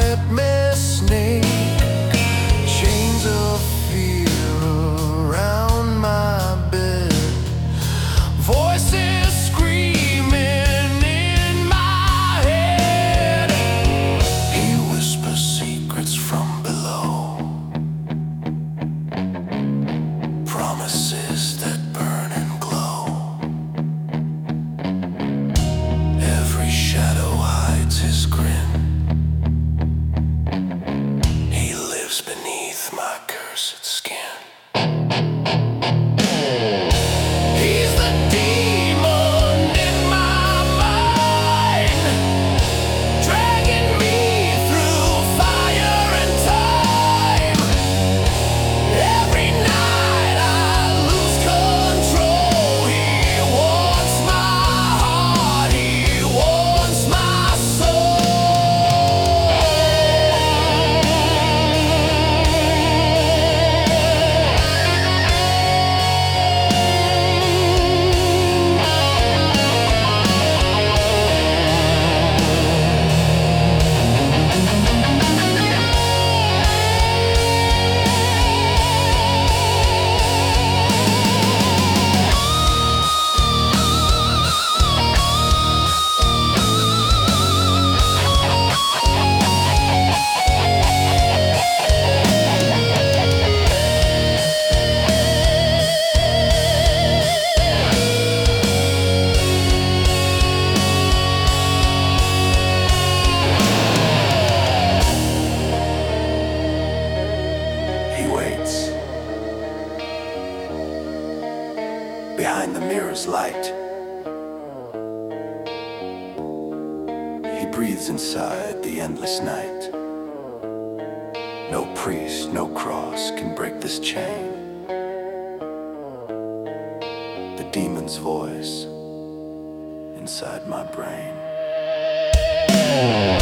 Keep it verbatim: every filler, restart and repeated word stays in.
let me snake chains of fear around my bed. Voices screaming in my head. He whispers secrets from below, promises that burn and glow. Every shadow hides his grin. He lives beneath my cursed skin. He's the demon in my mind, dragging me through fire and time. Every night I lose control. He wants my heart, he wants my soul. He waits behind the mirror's light. He breathes inside the endless night. No priest, no cross can break this chain. The demon's voice inside my brain.